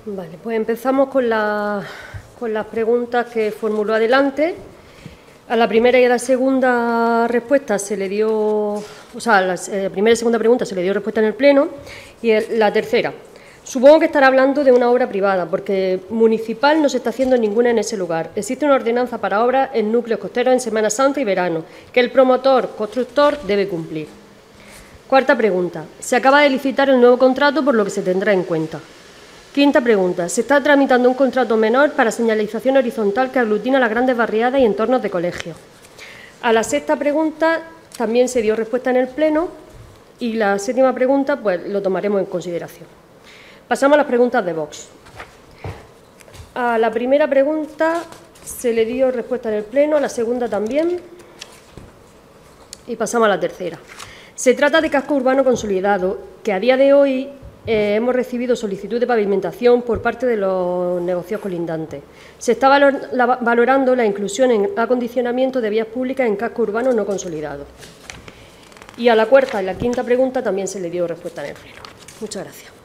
Vale, pues empezamos con las preguntas que formuló adelante. A la primera y a la segunda respuesta se le dio, o sea, a la primera y segunda pregunta se le dio respuesta en el Pleno, y la tercera. Supongo que estará hablando de una obra privada, porque municipal no se está haciendo ninguna en ese lugar. Existe una ordenanza para obras en núcleos costeros en Semana Santa y verano, que el promotor constructor debe cumplir. Cuarta pregunta. Se acaba de licitar el nuevo contrato, por lo que se tendrá en cuenta. Quinta pregunta. Se está tramitando un contrato menor para señalización horizontal que aglutina las grandes barriadas y entornos de colegios. A la sexta pregunta también se dio respuesta en el Pleno y la séptima pregunta pues lo tomaremos en consideración. Pasamos a las preguntas de Vox. A la primera pregunta se le dio respuesta en el Pleno, a la segunda también y pasamos a la tercera. Se trata de casco urbano consolidado, que a día de hoy hemos recibido solicitud de pavimentación por parte de los negocios colindantes. Se está valorando la inclusión en acondicionamiento de vías públicas en casco urbano no consolidado. Y a la cuarta y la quinta pregunta también se le dio respuesta en el Pleno. Muchas gracias.